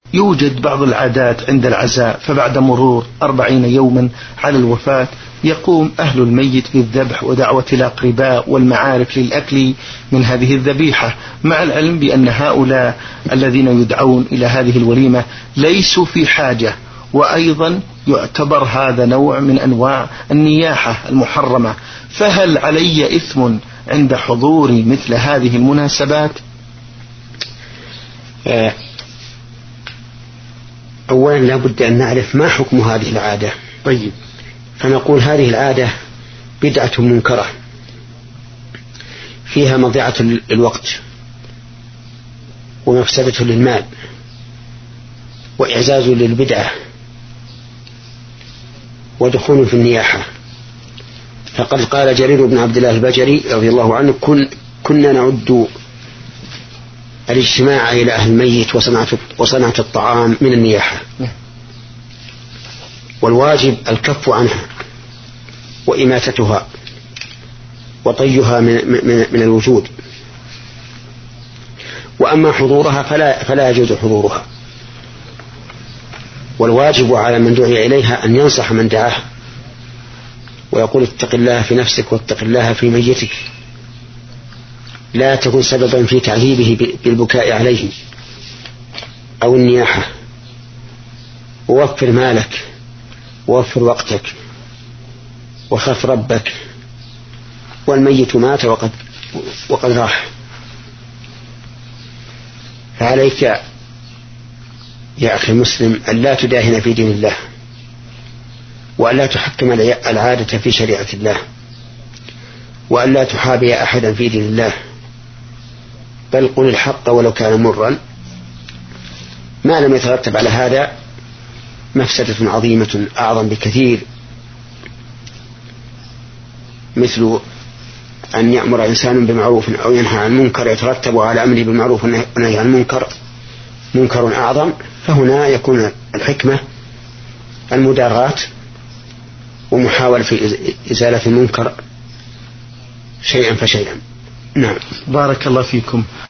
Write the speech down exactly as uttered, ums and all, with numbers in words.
يوجد بعض العادات عند العزاء، فبعد مرور أربعين يوما على الوفاة يقوم أهل الميت بالذبح ودعوة الأقرباء والمعارف للأكل من هذه الذبيحة، مع العلم بأن هؤلاء الذين يدعون إلى هذه الوليمة ليسوا في حاجة، وأيضا يعتبر هذا نوع من أنواع النياحة المحرمة. فهل علي إثم عند حضور مثل هذه المناسبات؟ أولا لا بد أن نعرف ما حكم هذه العادة. طيب. فنقول هذه العادة بدعة منكرة فيها مضيعة الوقت ومفسدة للمال وإعزاز للبدعة ودخول في النياحة. فقد قال جرير بن عبد الله البجلي رضي الله عنه: كن كنا نعد الاجتماع إلى أهل الميت وصنعة, وصنعة الطعام من النياحة، والواجب الكف عنها وإماتتها وطيها من, من, من الوجود. وأما حضورها فلا, فلا يجوز حضورها، والواجب على من دعي إليها أن ينصح من دعاه ويقول: اتق الله في نفسك واتق الله في ميتك، لا تكن سببا في تعذيبه بالبكاء عليه أو النياحة، ووفر مالك ووفر وقتك وخف ربك، والميت مات وقد, وقد راح. فعليك يا أخي المسلم أن لا تداهن في دين الله، وأن لا تحكم العادة في شريعة الله، وأن لا تحابي أحدا في دين الله، بل قل الحق ولو كان مرا، ما لم يترتب على هذا مفسدة عظيمة أعظم بكثير، مثل أن يأمر إنسان بمعروف أو ينهى عن منكر يترتب على أمره بالمعروف ونهي عن منكر منكر أعظم. فهنا يكون الحكمة المداراة ومحاولة في إزالة المنكر شيئا فشيئا. نعم. بارك الله فيكم.